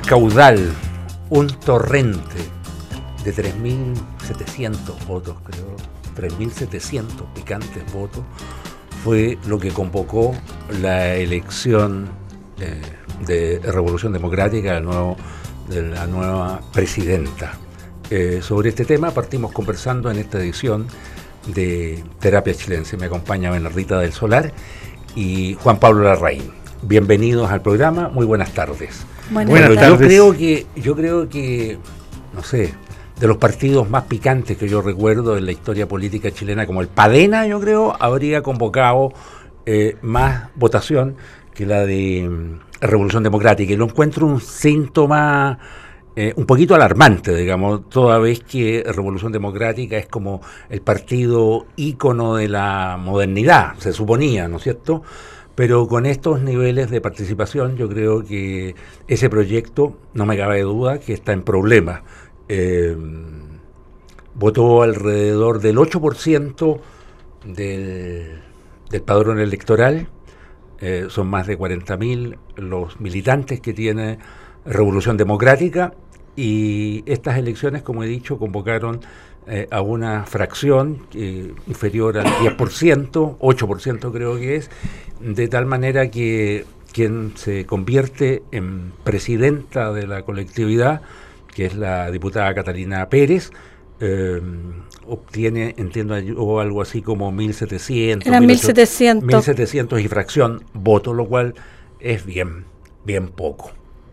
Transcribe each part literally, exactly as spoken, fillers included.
caudal, un torrente de tres mil setecientos votos, creo, tres mil setecientos picantes votos, fue lo que convocó la elección eh, de Revolución Democrática del nuevo, de la nueva presidenta. Eh, sobre este tema partimos conversando en esta edición de Terapia Chilense. Me acompaña Bernardita del Solar y Juan Pablo Larraín. Bienvenidos al programa, muy buenas tardes. Buenas bueno, tardes. yo creo que, yo creo que, no sé, de los partidos más picantes que yo recuerdo en la historia política chilena, como el Padena, yo creo, habría convocado eh, más votación que la de mm, Revolución Democrática. Y lo encuentro un síntoma eh, un poquito alarmante, digamos, toda vez que Revolución Democrática es como el partido ícono de la modernidad, se suponía, ¿no es cierto? Pero con estos niveles de participación yo creo que ese proyecto, no me cabe duda, que está en problemas. Eh, votó alrededor del ocho por ciento del, del padrón electoral, eh, son más de cuarenta mil los militantes que tiene Revolución Democrática, y estas elecciones, como he dicho, convocaron eh, a una fracción eh, inferior al diez por ciento, ocho por ciento creo que es, de tal manera que quien se convierte en presidenta de la colectividad, que es la diputada Catalina Pérez, eh, obtiene, entiendo yo, algo así como mil setecientos. Eran mil setecientos. mil setecientos y fracción votos, lo cual es bien, bien poco.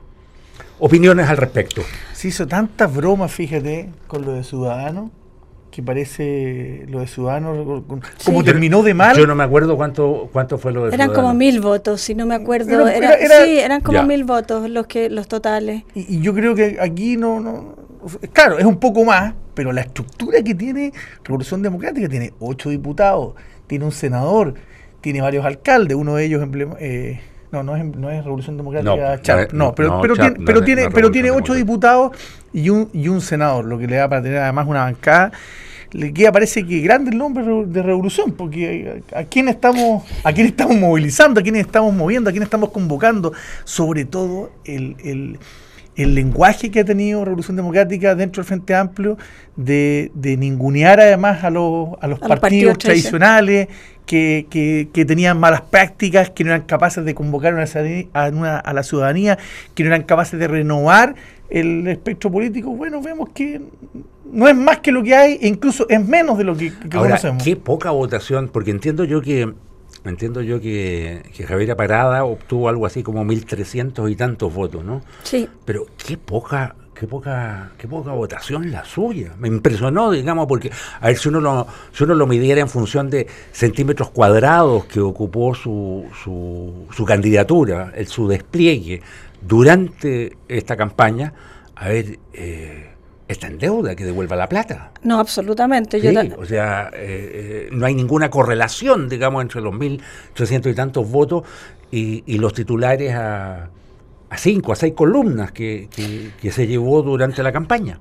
Opiniones al respecto. Se hizo tantas bromas, fíjate, con lo de Ciudadanos, que parece lo de Ciudadanos, como Sí. terminó de mal. Yo no me acuerdo cuánto cuánto fue lo de Eran Ciudadanos. como mil votos, si no me acuerdo. Era- Era- era- era- sí, eran como Ya. mil votos los que los totales. Y, y yo creo que aquí no, no, claro, es un poco más, pero la estructura que tiene Revolución Democrática tiene ocho diputados, tiene un senador, tiene varios alcaldes, uno de ellos emblema, eh, no, no es, no es Revolución Democrática, No, Charp, no, no, pero, no, pero, Charp, tiene, no, pero no, tiene, no, pero Revolución tiene ocho Democrática. diputados y un, y un senador, lo que le da para tener además una bancada. Le queda, parece que grande el nombre de Revolución, porque a, a quién estamos, a quién estamos movilizando, a quién estamos moviendo, a quién estamos convocando, sobre todo el, el, el lenguaje que ha tenido Revolución Democrática dentro del Frente Amplio, de, de ningunear además a los, a los A los partidos, partidos tradicionales, que, que, que tenían malas prácticas, que no eran capaces de convocar una, ciudadanía- a, una, a la ciudadanía, que no eran capaces de renovar el espectro político. Bueno, vemos que no es más que lo que hay, e incluso es menos de lo que, que Ahora, conocemos. qué poca votación, porque entiendo yo que entiendo yo que, que Javiera Parada obtuvo algo así como mil trescientos y tantos votos, ¿no? Sí. Pero qué poca, qué poca, qué poca votación la suya. Me impresionó, digamos, porque a ver si uno lo, si uno lo midiera en función de centímetros cuadrados que ocupó su, su, su candidatura, el, su despliegue durante esta campaña, a ver, eh, está en deuda, que devuelva la plata. No, absolutamente. Sí, Yo ta- o sea, eh, eh, no hay ninguna correlación, digamos, entre los mil trescientos y tantos votos y, y los titulares a, a cinco, a seis columnas que, que, que se llevó durante la campaña.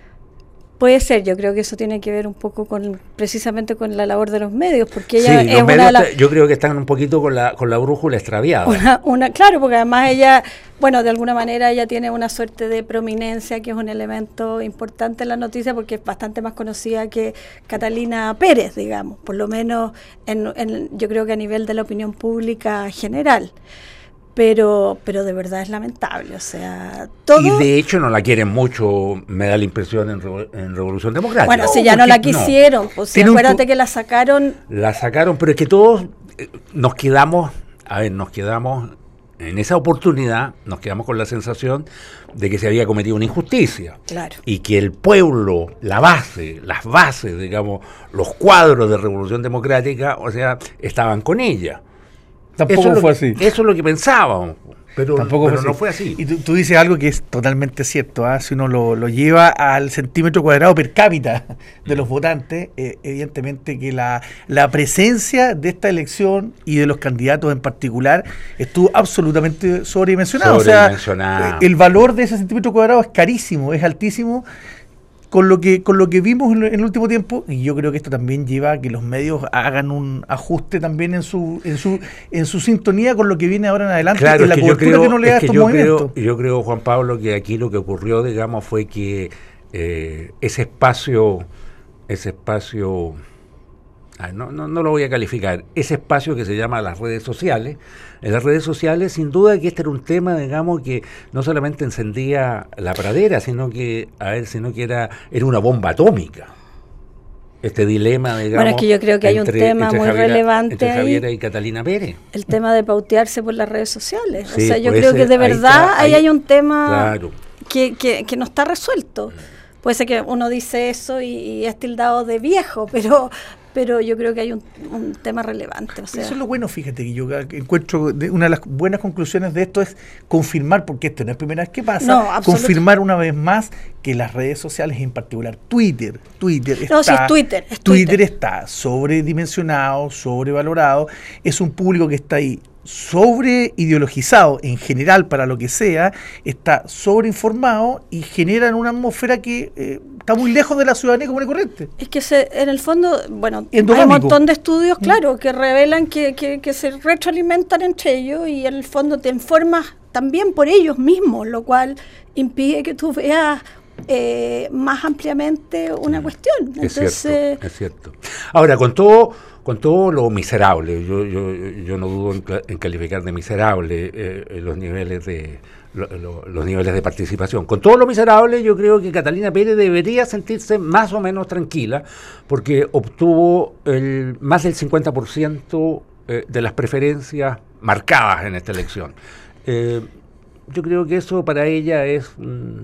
Puede ser, yo creo que eso tiene que ver un poco con precisamente con la labor de los medios, porque Sí, ella los es una medios de las... te- yo creo que están un poquito con la, con la brújula extraviada. Una, una, claro, porque además ella, bueno, de alguna manera ella tiene una suerte de prominencia que es un elemento importante en la noticia porque es bastante más conocida que Catalina Pérez, digamos, por lo menos en, en, yo creo que a nivel de la opinión pública general. Pero, pero de verdad es lamentable, o sea, todo... Y de hecho no la quieren mucho, me da la impresión, en, Revo- en Revolución Democrática. Bueno, si ya no la quisieron, pues si Tiene un acuérdate pu- que la sacaron... La sacaron, pero es que todos eh, nos quedamos, a ver, nos quedamos, en esa oportunidad, nos quedamos con la sensación de que se había cometido una injusticia. Claro. Y que el pueblo, la base, las bases, digamos, los cuadros de Revolución Democrática, o sea, estaban con ella. Tampoco Eso es lo fue que- así. Eso es lo que pensábamos, pero, Tampoco pero fue no así. fue así. Y tú, tú dices algo que es totalmente cierto, ¿ah? Si uno lo, lo lleva al centímetro cuadrado per cápita de los votantes, eh, evidentemente que la, la presencia de esta elección y de los candidatos en particular estuvo absolutamente sobredimensionado. O sea, Sobredimensionado. eh, el valor de ese centímetro cuadrado es carísimo, es altísimo, con lo que con lo que vimos en, en el último tiempo, y yo creo que esto también lleva a que los medios hagan un ajuste también en su en su en su sintonía con lo que viene ahora en adelante, claro, en la es que cobertura yo creo, que no le da es que estos yo movimientos. Creo, yo creo, Juan Pablo, que aquí lo que ocurrió, digamos, fue que eh, ese espacio, ese espacio, ah, no, no, no lo voy a calificar, ese espacio que se llama las redes sociales, en las redes sociales, sin duda que este era un tema, digamos, que no solamente encendía la pradera, sino que, a ver, sino que era, era una bomba atómica. Este dilema, digamos. Bueno, es que yo creo que hay un tema muy Javiera, relevante entre ahí. Javiera y Catalina Pérez. El tema de pautearse por las redes sociales. Sí, o sea, yo pues creo ese, que de ahí verdad está, ahí, ahí hay un tema claro. que, que, que no está resuelto. Puede ser que uno dice eso y, y es tildado de viejo, pero pero yo creo que hay un, un tema relevante. O sea. Eso es lo bueno, fíjate, que yo encuentro de, una de las buenas conclusiones de esto es confirmar, porque esto no es primera vez que pasa, no, confirmar una vez más que las redes sociales, en particular Twitter, Twitter está, no, sí, es Twitter, es Twitter Twitter está sobredimensionado, sobrevalorado, es un público que está ahí sobre ideologizado en general para lo que sea, está sobreinformado y generan una atmósfera que eh, está muy lejos de la ciudadanía común y corriente. Es que se, en el fondo, bueno, Endogámico. hay un montón de estudios, claro, que revelan que, que, que se retroalimentan entre ellos y en el fondo te informas también por ellos mismos, lo cual impide que tú veas eh, más ampliamente una cuestión. Es Entonces, cierto, es cierto. Ahora, con todo, con todo lo miserable, yo, yo, yo no dudo en, en calificar de miserable eh, los niveles de lo, lo, los niveles de participación. Con todo lo miserable, yo creo que Catalina Pérez debería sentirse más o menos tranquila, porque obtuvo el, más del cincuenta por ciento eh, de las preferencias marcadas en esta elección. Eh, yo creo que eso para ella es, mm,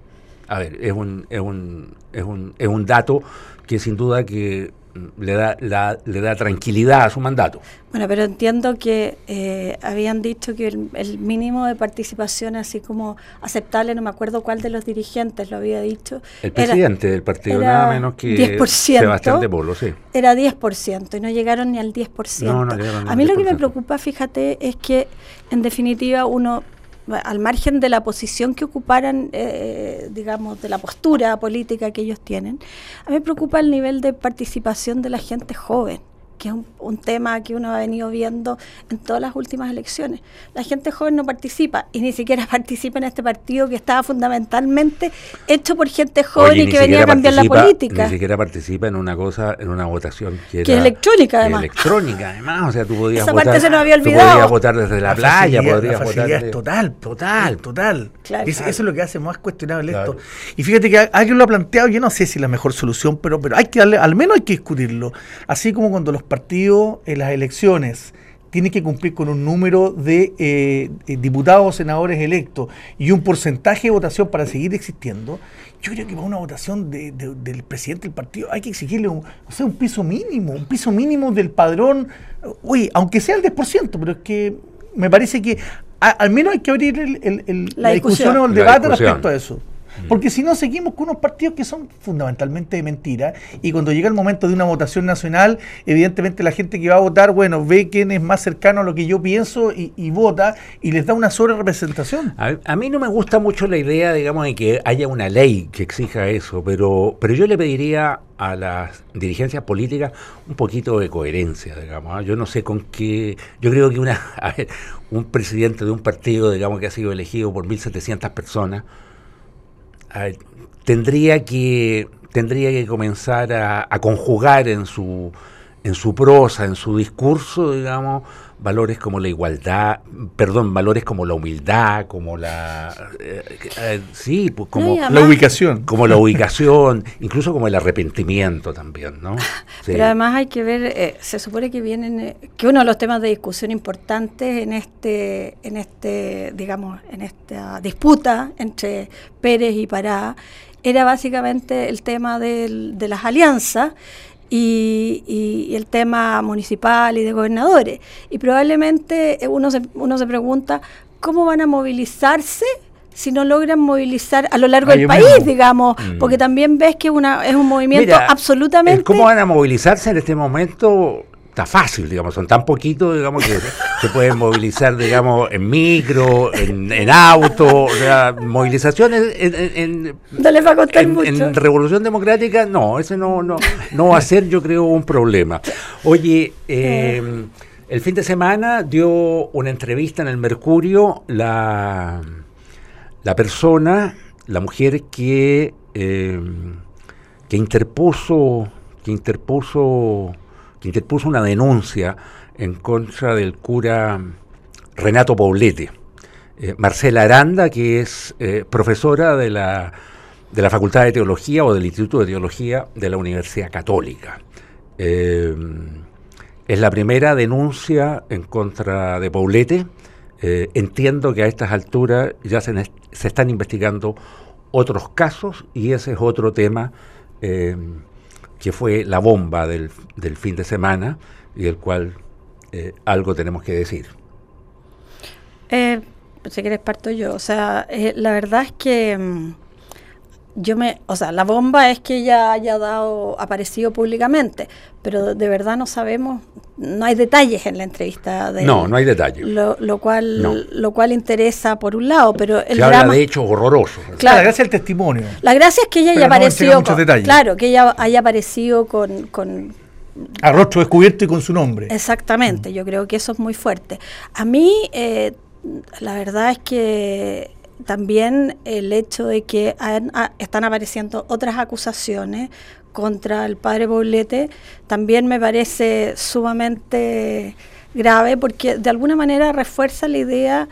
a ver, es un, es un, es un, es un dato que sin duda que le da, la, le da tranquilidad a su mandato. Bueno, pero entiendo que eh, habían dicho que el, el mínimo de participación así como aceptable, no me acuerdo cuál de los dirigentes lo había dicho. El presidente era, del partido, nada menos que diez por ciento, Sebastián de Polo, sí. Era diez por ciento y no llegaron ni al diez por ciento. No, no llegaron ni a mí al lo diez por ciento. que me preocupa, fíjate, es que en definitiva uno, al margen de la posición que ocuparan, eh, digamos, de la postura política que ellos tienen, a mí me preocupa el nivel de participación de la gente joven, que es un, un tema que uno ha venido viendo en todas las últimas elecciones. La gente joven no participa, y ni siquiera participa en este partido que estaba fundamentalmente hecho por gente joven. Oye, y que venía a cambiar la política. Ni siquiera participa en una cosa, en una votación que, que era, es electrónica, además. Electrónica, además, o sea, tú podías Esa votar. parte se nos había olvidado. Tú podías votar desde la, la playa, podrías la votar. Es total, total, total. Claro, es, claro. Eso es lo que hace más cuestionable claro. esto. Y fíjate que alguien lo ha planteado, yo no sé si es la mejor solución, pero, pero hay que darle, al menos hay que discutirlo. Así como cuando los partidos en las elecciones tienen que cumplir con un número de eh, diputados o senadores electos y un porcentaje de votación para seguir existiendo, yo creo que para una votación de, de, del presidente del partido hay que exigirle un, o sea, un piso mínimo, un piso mínimo del padrón, oye, aunque sea el diez por ciento, pero es que me parece que a, al menos hay que abrir el, el, el, la, la discusión, discusión o el debate respecto a eso. Porque si no, seguimos con unos partidos que son fundamentalmente de mentira, y cuando llega el momento de una votación nacional, evidentemente la gente que va a votar, bueno, ve quién es más cercano a lo que yo pienso y, y vota, y les da una sobrerepresentación. A, a mí no me gusta mucho la idea, digamos, de que haya una ley que exija eso, pero, pero yo le pediría a las dirigencias políticas un poquito de coherencia, digamos. ¿eh? Yo no sé con qué, yo creo que una, a ver, un presidente de un partido, digamos, que ha sido elegido por mil setecientas personas, Ver, tendría que tendría que comenzar a, a conjugar en su en su prosa, en su discurso, digamos, valores como la igualdad, perdón, valores como la humildad, como la eh, eh, sí, pues como no, la ubicación, como la ubicación, incluso como el arrepentimiento también, ¿no? Sí. Pero además hay que ver, eh, se supone que vienen, eh, que uno de los temas de discusión importantes en este, en este, digamos, en esta disputa entre Pérez y Pará era básicamente el tema del, de las alianzas. Y, y, y el tema municipal y de gobernadores. Y probablemente uno se, uno se pregunta cómo van a movilizarse si no logran movilizar a lo largo Ay, del bueno. país, digamos, mm. porque también ves que una es un movimiento Mira, absolutamente... ¿cómo van a movilizarse en este momento? está fácil, digamos, son tan poquitos, digamos, que se pueden movilizar, digamos, en micro, en, en auto, o sea, movilizaciones en, en, en, no les va a costar en, mucho. En Revolución Democrática, no, ese no, no, no va a ser, yo creo, un problema. Oye, eh, el fin de semana dio una entrevista en el Mercurio la, la persona, la mujer que, eh, que interpuso, que interpuso, que interpuso una denuncia en contra del cura Renato Poblete. Eh, Marcela Aranda, que es eh, profesora de la, de la Facultad de Teología o del Instituto de Teología de la Universidad Católica. Eh, Es la primera denuncia en contra de Poblete. Eh, entiendo que a estas alturas ya se, se están investigando otros casos y ese es otro tema eh, que fue la bomba del, del fin de semana y del cual eh, algo tenemos que decir. Eh, si quieres parto yo. O sea, eh, la verdad es que mmm, yo me, o sea, la bomba es que ella haya dado, aparecido públicamente, pero de verdad no sabemos, no hay detalles en la entrevista de No, no hay detalles. Lo, lo cual, no. lo cual interesa por un lado, pero el Se drama, habla de hechos horrorosos. Claro, la gracia es el testimonio. La gracia es que ella pero haya no aparecido, con, detalles. claro, que ella haya aparecido con, con a rostro descubierto y con su nombre. Exactamente, mm. Yo creo que eso es muy fuerte. A mí, eh, la verdad es que también el hecho de que han, a, están apareciendo otras acusaciones contra el padre Poblete también me parece sumamente grave porque de alguna manera refuerza la idea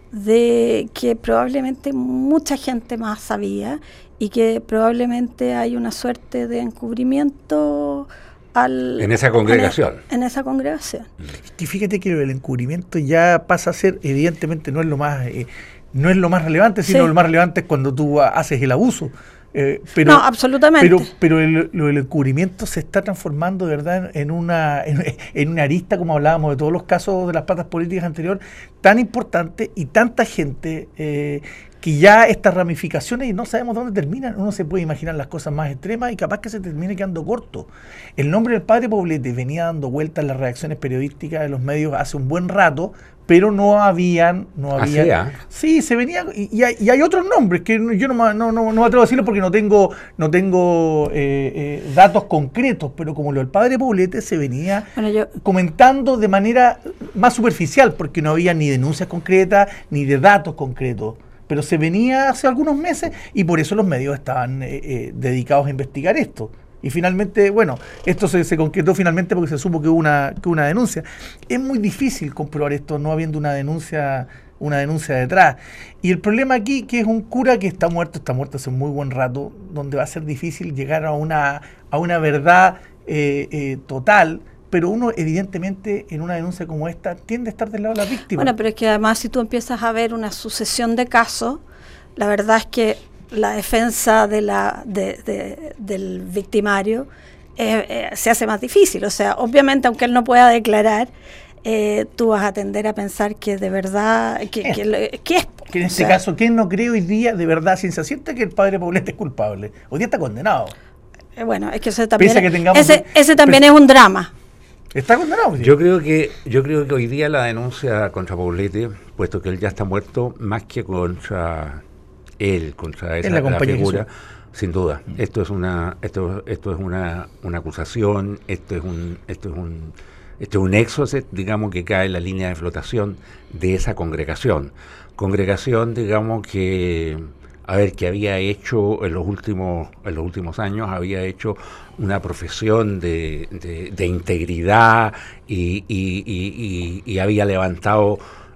de que probablemente mucha gente más sabía y que probablemente hay una suerte de encubrimiento al, en esa congregación. En, en esa congregación. Y fíjate que el encubrimiento ya pasa a ser, evidentemente no es lo más... Eh, no es lo más relevante, sino sí. Lo más relevante es cuando tú haces el abuso. Eh, pero, no, absolutamente. Pero, pero el, lo, el encubrimiento se está transformando de verdad en una, en, en una arista, como hablábamos de todos los casos de las patas políticas anteriores, tan importante y tanta gente eh, que ya estas ramificaciones y no sabemos dónde terminan. Uno se puede imaginar las cosas más extremas y capaz que se termine quedando corto. El nombre del padre Poblete venía dando vueltas en las reacciones periodísticas de los medios hace un buen rato, pero no habían, no había, ¿Ah, sí, se venía, y, y, hay, y hay otros nombres que yo no, no, no, no me atrevo a decirlo porque no tengo, no tengo eh, eh, datos concretos, pero como lo del padre Poblete se venía bueno, yo... comentando de manera más superficial, porque no había ni denuncias concretas, ni de datos concretos, pero se venía hace algunos meses y por eso los medios estaban eh, eh, dedicados a investigar esto. Y finalmente, bueno, esto se, se concretó finalmente porque se supo que hubo una, que hubo una denuncia. Es muy difícil comprobar esto no habiendo una denuncia, una denuncia detrás. Y el problema aquí que es un cura que está muerto, está muerto hace un muy buen rato, donde va a ser difícil llegar a una, a una verdad eh, eh, total, pero uno evidentemente en una denuncia como esta tiende a estar del lado de la víctima. Bueno, pero es que además si tú empiezas a ver una sucesión de casos, la verdad es que la defensa de la de, de, del victimario eh, eh, se hace más difícil. O sea, obviamente, aunque él no pueda declarar, eh, tú vas a tender a pensar que de verdad, que, que, que, que es... Que en este sea, caso, ¿quién no cree hoy día de verdad ciencia cierta que el padre Poblete es culpable? Hoy día está condenado. Eh, bueno, es que ese también, que tengamos, ese, ese también es un drama. Está condenado. Yo creo que yo creo que hoy día la denuncia contra Poblete, puesto que él ya está muerto, más que contra él, contra esa la, la figura, sin duda. Mm. Esto es una esto esto es una, una acusación, esto es un esto es un esto es un exocet, digamos, que cae en la línea de flotación de esa congregación. Congregación, digamos, que a ver, que había hecho en los últimos en los últimos años, había hecho una profesión de, de, de integridad y, y, y, y, y había levantado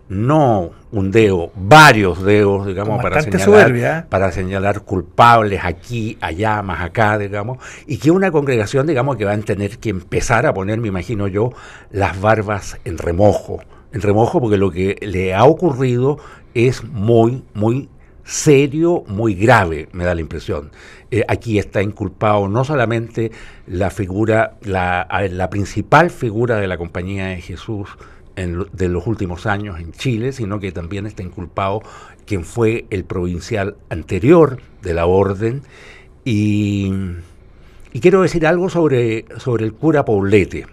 no un dedo, varios dedos, digamos, para señalar, soberbia. para señalar culpables aquí, allá, más acá, digamos, y que una congregación, digamos, que va a tener que empezar a poner, me imagino yo, las barbas en remojo, en remojo porque lo que le ha ocurrido es muy, muy serio, muy grave, me da la impresión. Eh, aquí está inculpado no solamente la figura, la, la principal figura de la Compañía de Jesús en, de los últimos años en Chile, sino que también está inculpado quien fue el provincial anterior de la orden. Y, y quiero decir algo sobre, sobre el cura Poblete.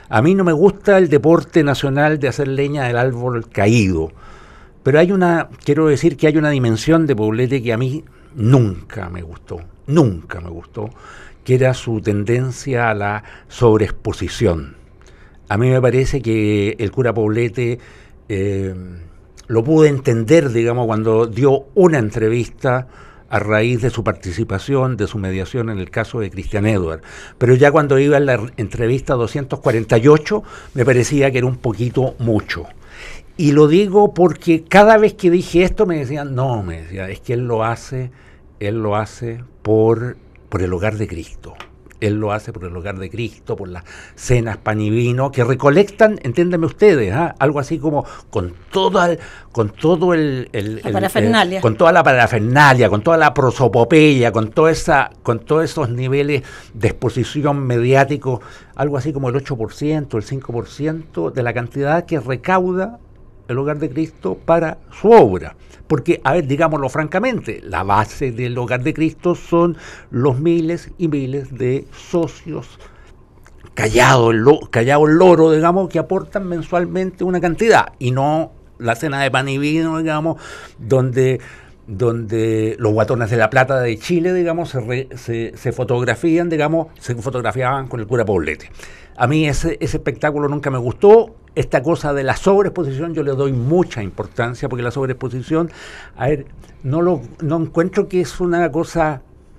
A mí no me gusta el deporte nacional de hacer leña del árbol caído, pero hay una, quiero decir que hay una dimensión de Poblete que a mí nunca me gustó, nunca me gustó, que era su tendencia a la sobreexposición. A mí me parece que el cura Poblete eh, lo pude entender, digamos, cuando dio una entrevista a raíz de su participación, de su mediación en el caso de Cristian Edward. Pero ya cuando iba en la entrevista doscientos cuarenta y ocho, me parecía que era un poquito mucho. Y lo digo porque cada vez que dije esto me decían, no, me decía, es que él lo hace, él lo hace por, por el hogar de Cristo. Él lo hace por el hogar de Cristo, por las cenas pan y vino, que recolectan, entiéndanme ustedes, ¿eh? Algo así como con toda el, con todo el, el, la el parafernalia. Eh, con toda la parafernalia, con toda la prosopopeya, con toda esa, con todos esos niveles de exposición mediático, algo así como el ocho por ciento, el cinco por ciento de la cantidad que recauda el hogar de Cristo para su obra. Porque, a ver, digámoslo francamente, la base del hogar de Cristo son los miles y miles de socios callados, lo, callado el loro, digamos, que aportan mensualmente una cantidad, y no la cena de pan y vino, digamos, donde, donde los guatones de la plata de Chile, digamos, se, re, se, se fotografían, digamos, se fotografiaban con el cura Poblete. A mí ese, ese espectáculo nunca me gustó. Esta cosa de la sobreexposición yo le doy mucha importancia, porque la sobreexposición, a ver, no lo no encuentro que es una cosa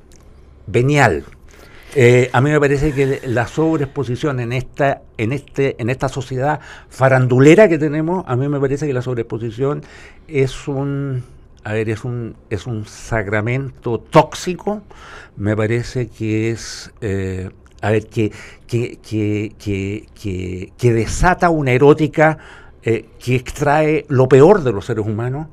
venial. Eh, a mí me parece que la sobreexposición en esta en este en esta sociedad farandulera que tenemos, a mí me parece que la sobreexposición es un a ver es un es un sacramento tóxico. Me parece que es eh, a ver, que, que, que, que, que, que desata una erótica eh, que extrae lo peor de los seres humanos,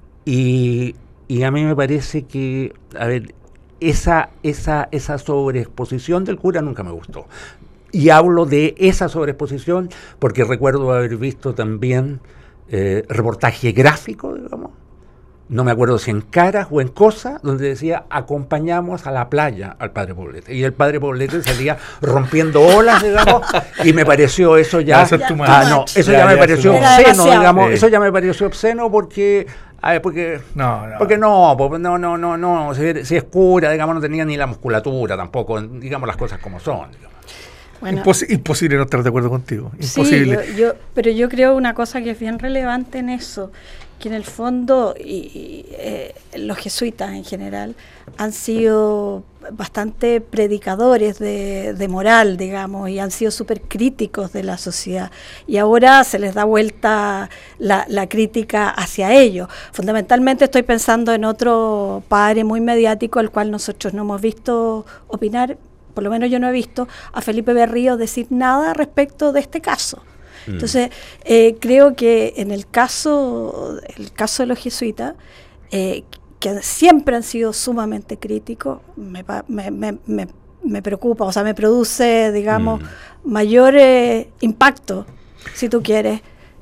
y, y a mí me parece que, a ver, esa, esa, esa sobreexposición del cura nunca me gustó. Y hablo de esa sobreexposición porque recuerdo haber visto también eh, reportaje gráfico, digamos, no me acuerdo si en Caras o en Cosa, donde decía, acompañamos a la playa al padre Poblete. Y el padre Poblete salía rompiendo olas, digamos, y me pareció eso ya... Eso, ya, ah, no, eso ya, ya me pareció obsceno, digamos, sí. Eso ya me pareció obsceno porque... A ver, porque no, no, porque no, porque no, no, no, no, si, si es cura, digamos, no tenía ni la musculatura tampoco, digamos las cosas como son, digamos. Bueno, Impos- imposible no estar de acuerdo contigo. Imposible. Sí, yo, yo, pero yo creo una cosa que es bien relevante en eso, que en el fondo y, y, eh, los jesuitas en general han sido bastante predicadores de, de moral, digamos, y han sido súper críticos de la sociedad. Y ahora se les da vuelta la, la crítica hacia ellos. Fundamentalmente estoy pensando en otro padre muy mediático, al cual nosotros no hemos visto opinar. Por lo menos yo no he visto a Felipe Berrío decir nada respecto de este caso. Mm. Entonces, eh, creo que en el caso, el caso de los jesuitas, eh, que siempre han sido sumamente críticos, me, me, me, me, me preocupa, o sea, me produce, digamos, mm. mayor eh, impacto, si tú quieres.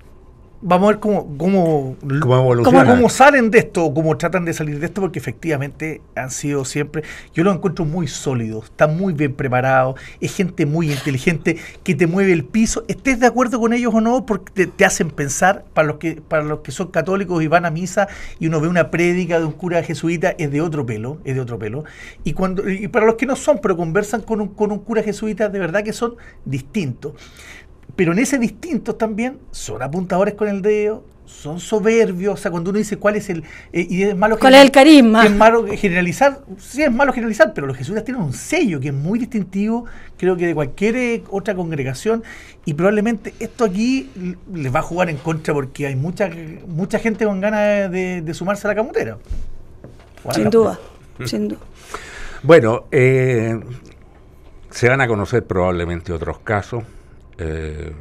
Vamos a ver cómo, cómo, ¿Cómo, cómo, cómo salen de esto, o cómo tratan de salir de esto, porque efectivamente han sido siempre, yo los encuentro muy sólidos, están muy bien preparados, es gente muy inteligente que te mueve el piso, estés de acuerdo con ellos o no, porque te, te hacen pensar, para los que para los que son católicos y van a misa y uno ve una prédica de un cura jesuita, es de otro pelo, es de otro pelo, y cuando y para los que no son, pero conversan con un, con un cura jesuita, de verdad que son distintos. Pero en ese distintos también son apuntadores con el dedo, son soberbios, o sea, cuando uno dice cuál es el... Eh, y es malo ¿Cuál es el carisma? Es malo generalizar, sí es malo generalizar, pero los jesuitas tienen un sello que es muy distintivo, creo que de cualquier eh, otra congregación, y probablemente esto aquí les va a jugar en contra porque hay mucha mucha gente con ganas de, de sumarse a la camutera. Bueno, sin duda, sin duda. Bueno, eh, se van a conocer probablemente otros casos. Eh,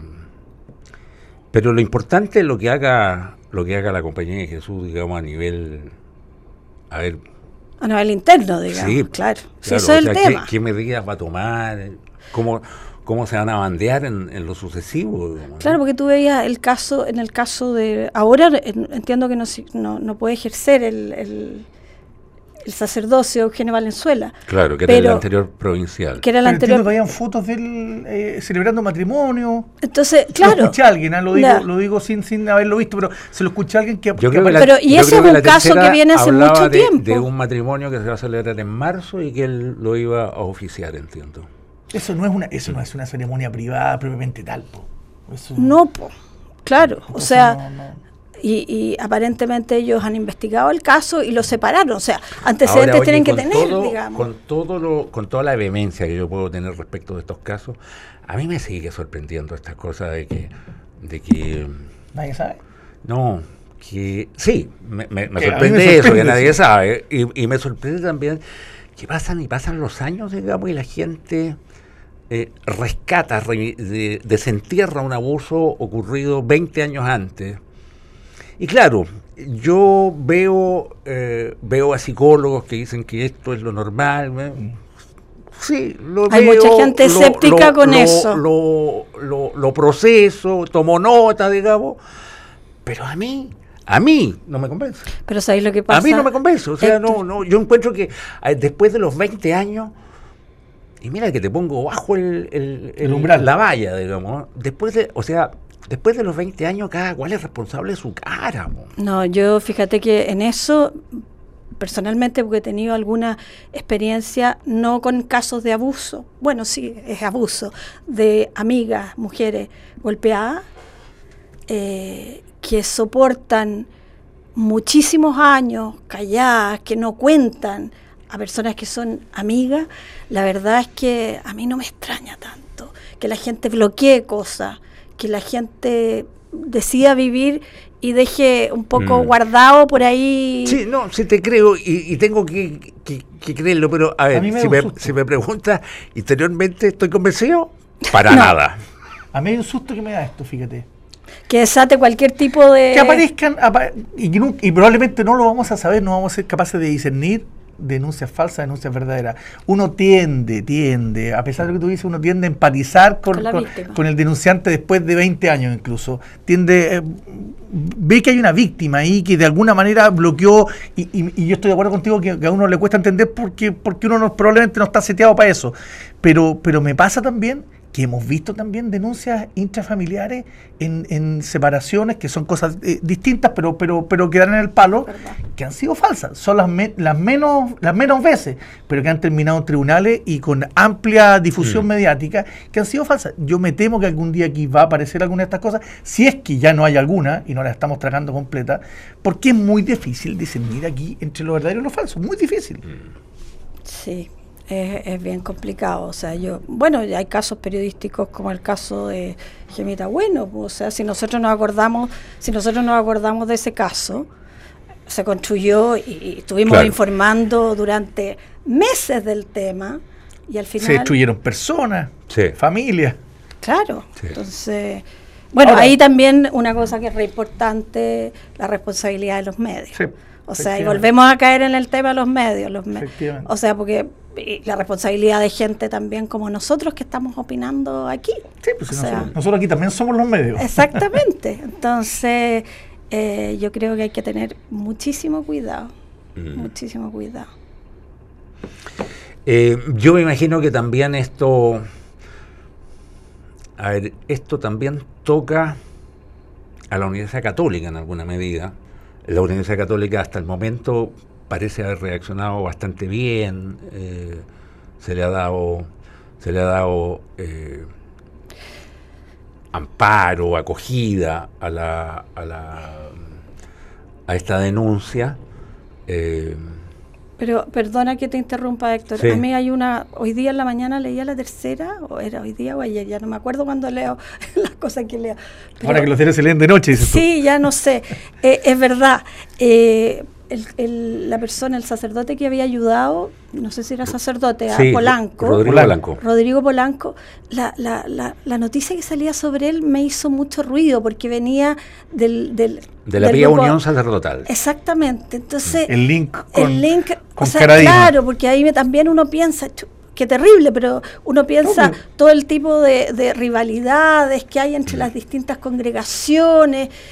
pero lo importante es lo que haga lo que haga la Compañía de Jesús, digamos, a nivel a ver a nivel interno, digamos, sí, claro, sí, claro, eso es el sea, tema. ¿qué, qué medidas va a tomar? ¿Cómo, cómo se van a bandear en, en lo sucesivo? Digamos, claro, ¿no? Porque tú veías el caso, en el caso de ahora en, entiendo que no, no, no puede ejercer el, el el sacerdocio Eugenio Valenzuela. Claro, que era el anterior provincial. Que era el Pero anterior. Habían fotos de él eh, celebrando matrimonio. Entonces, Se claro. lo escuché a alguien, ¿eh? lo digo, Ya. lo digo sin, sin haberlo visto, pero se lo escuché a alguien que... Yo que creo que la- Pero, y yo ese creo es un la caso tercera que viene hace hablaba mucho de, tiempo. de un matrimonio que se va a celebrar en marzo y que él lo iba a oficiar, entiendo. Eso no es una, eso no es una ceremonia privada propiamente tal, po. Eso- No, po, claro. O entonces sea, no, no. Y, y aparentemente ellos han investigado el caso y lo separaron. O sea, Ahora, antecedentes oye, tienen que con tener, todo- digamos. Con, todo lo, con toda la vehemencia que yo puedo tener respecto de estos casos, a mí me sigue sorprendiendo estas cosas de que... De que Nadie sabe. no, que sí, me, me, me Que a mí sorprende me eso, sorprende que nadie eso. sabe. Y, y me sorprende también que pasan y pasan los años, digamos, y la gente eh, rescata, re- de- desentierra un abuso ocurrido veinte años antes. Y claro, yo veo eh, veo a psicólogos que dicen que esto es lo normal. ¿eh? Sí, lo Hay veo, mucha gente lo- escéptica lo- con lo- eso. Lo, lo, lo proceso, tomo nota, digamos, pero a mí, a mí no me convence. Pero ¿sabéis lo que pasa? A mí no me convence, o sea, Héctor? no, no, yo encuentro que eh, después de los veinte años, y mira que te pongo bajo el, el, El umbral. la valla, digamos, ¿eh? después de, o sea, después de los veinte años, cada cual es responsable de su cara. Mo. No, yo fíjate que en eso, personalmente, porque he tenido alguna experiencia, no con casos de abuso, bueno, sí, es abuso, de amigas, mujeres golpeadas, eh, que soportan muchísimos años calladas, que no cuentan a personas que son amigas. La verdad es que a mí no me extraña tanto que la gente bloquee cosas, que la gente decida vivir y deje un poco Mm. guardado por ahí. Sí, no, sí te creo y, y tengo que, que, que creerlo, pero a ver, A mí me si, da me, un susto. si me preguntas interiormente, ¿estoy convencido? Para No. nada. A mí hay un susto que me da esto, fíjate. Que desate cualquier tipo de... Que aparezcan, apa- y, que nun- y probablemente no lo vamos a saber, no vamos a ser capaces de discernir denuncias falsas, denuncias verdaderas. Uno tiende, tiende, a pesar de lo que tú dices, uno tiende a empatizar con, Con la con- víctima. con el denunciante después de veinte años incluso. Tiende, eh, ve que hay una víctima ahí que de alguna manera bloqueó, y, y- y yo estoy de acuerdo contigo que, que a uno le cuesta entender porque, porque uno no, probablemente no está seteado para eso. Pero, pero me pasa también que hemos visto también denuncias intrafamiliares en, en separaciones que son cosas eh, distintas, pero, pero, pero que dan en el palo, Verdad. que han sido falsas. Son las, me- las, menos, las menos veces, pero que han terminado en tribunales y con amplia difusión Mm. mediática, que han sido falsas. Yo me temo que algún día aquí va a aparecer alguna de estas cosas, si es que ya no hay alguna y no la estamos tragando completa, porque es muy difícil discernir aquí entre lo verdadero y lo falso. Muy difícil. Sí, es, es bien complicado. O sea, yo, bueno, ya hay casos periodísticos como el caso de Gemita Bueno. O sea, si nosotros nos acordamos, si nosotros nos acordamos de ese caso, se construyó y, y estuvimos Claro. informando durante meses del tema y al final, Se destruyeron personas, Sí. familias. claro. Sí. Entonces, bueno, Ahora- ahí también una cosa que es re importante, la responsabilidad de los medios. Sí, O sea, y efectivamente. volvemos a caer en el tema de los medios. Los me- Efectivamente. o sea, porque y la responsabilidad de gente también como nosotros que estamos opinando aquí. Sí, pues si O sea, nosotros, nosotros aquí también somos los medios. exactamente. Entonces, eh, yo creo que hay que tener muchísimo cuidado. Mm. Muchísimo cuidado. Eh, yo me imagino que también esto, a ver, esto también toca a la Universidad Católica en alguna medida. La Universidad Católica hasta el momento parece haber reaccionado bastante bien, eh, se le ha dado, se le ha dado eh, amparo, acogida a la, a la, a esta denuncia. Eh, Pero perdona que te interrumpa, Héctor. Sí. A mí hay una, hoy día en la mañana leía la tercera, o era hoy día o ayer, ya no me acuerdo cuando leo las cosas que leo. Pero- Ahora que los diarios se leen de noche, dices tú. sí, ya no sé. Eh, es verdad. Eh, el- el- la persona, el sacerdote que había ayudado, no sé si era sacerdote, a sí, Polanco. Rodrigo Polanco. Polanco. Rodrigo Polanco, la, la, la, la noticia que salía sobre él me hizo mucho ruido porque venía del... del De la del Pía grupo- Unión Sacerdotal. Exactamente, entonces... El link con, el link, con o sea, Caradino. claro, porque ahí me- también uno piensa, chu, qué terrible, pero uno piensa No, pero- todo el tipo de, de rivalidades que hay entre las distintas congregaciones.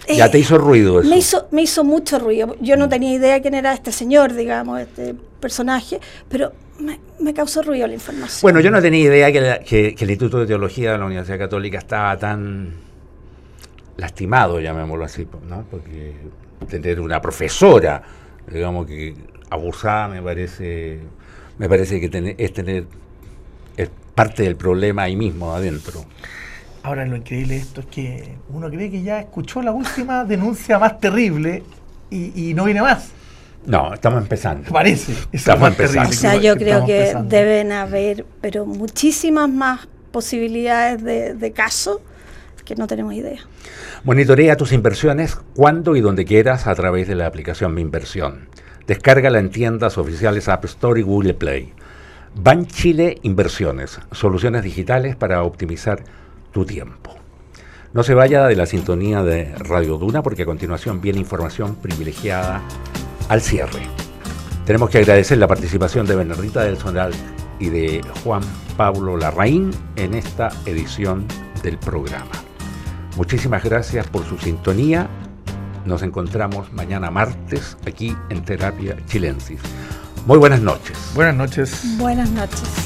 Ya te hizo ruido eso. Me hizo, me hizo mucho ruido. Yo no tenía idea quién era este señor, digamos, este personaje, pero me, me causó ruido la información. Bueno, yo no tenía idea que, la, que, que el Instituto de Teología de la Universidad Católica estaba tan lastimado, llamémoslo así, ¿no? Porque tener una profesora, digamos, que abusada me parece, me parece que tener, es tener es parte del problema ahí mismo adentro. Ahora, lo increíble de esto es que uno cree que ya escuchó la última denuncia más terrible y, y no viene más. No, estamos empezando. Parece. Eso Estamos es más empezando. terrible. O sea, que- yo que creo estamos que empezando. deben haber, pero muchísimas más posibilidades de, de casos que no tenemos idea. Monitorea tus inversiones cuando y donde quieras a través de la aplicación Mi Inversión. Descárgala en tiendas oficiales App Store y Google Play. Banchile Inversiones, soluciones digitales para optimizar tu tiempo. No se vaya de la sintonía de Radio Duna porque a continuación viene información privilegiada al cierre. Tenemos que agradecer la participación de Bernardita del Soral y de Juan Pablo Larraín en esta edición del programa. Muchísimas gracias por su sintonía. Nos encontramos mañana martes aquí en Terapia Chilensis. Muy buenas noches. Buenas noches. Buenas noches.